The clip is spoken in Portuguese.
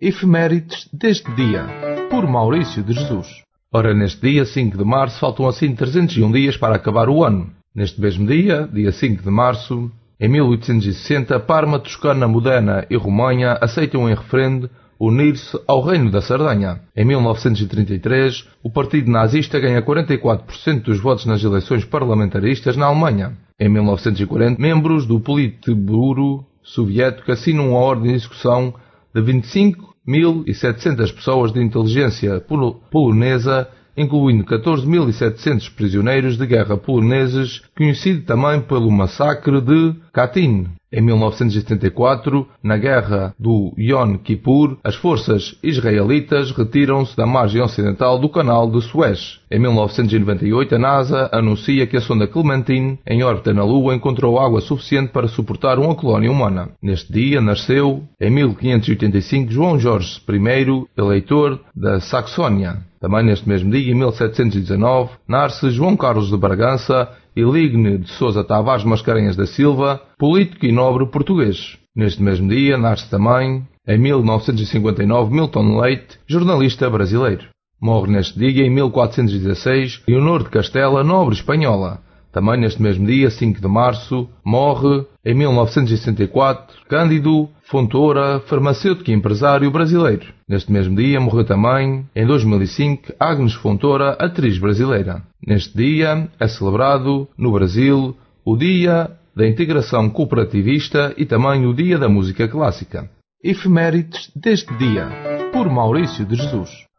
Efemérides deste dia, por Maurício de Jesus. Ora, neste dia 5 de março, faltam assim 301 dias para acabar o ano. Neste mesmo dia, dia 5 de março, em 1860, Parma, Toscana, Modena e Romanha aceitam em referendo unir-se ao Reino da Sardenha. Em 1933, o partido nazista ganha 44% dos votos nas eleições parlamentaristas na Alemanha. Em 1940, membros do Politburo soviético assinam uma ordem de execução de 25.700 pessoas de inteligência polonesa, incluindo 14.700 prisioneiros de guerra poloneses, conhecido também pelo massacre de Katyn. Em 1974, na guerra do Yom Kippur, as forças israelitas retiram-se da margem ocidental do canal de Suez. Em 1998, a NASA anuncia que a sonda Clementine, em órbita na Lua, encontrou água suficiente para suportar uma colónia humana. Neste dia nasceu, em 1585, João Jorge I, eleitor da Saxónia. Também neste mesmo dia, em 1719, nasce João Carlos de Bragança e Ligne de Sousa Tavares Mascarenhas da Silva, político e nobre português. Neste mesmo dia nasce também, em 1959, Milton Leite, jornalista brasileiro. Morre neste dia, em 1416, Leonor de Castela, nobre espanhola. Também neste mesmo dia, 5 de março, morre, em 1964, Cândido Fontoura, farmacêutico e empresário brasileiro. Neste mesmo dia morreu também, em 2005, Agnes Fontoura, atriz brasileira. Neste dia é celebrado, no Brasil, o Dia da Integração Cooperativista e também o Dia da Música Clássica. Efemérides deste dia, por Maurício de Jesus.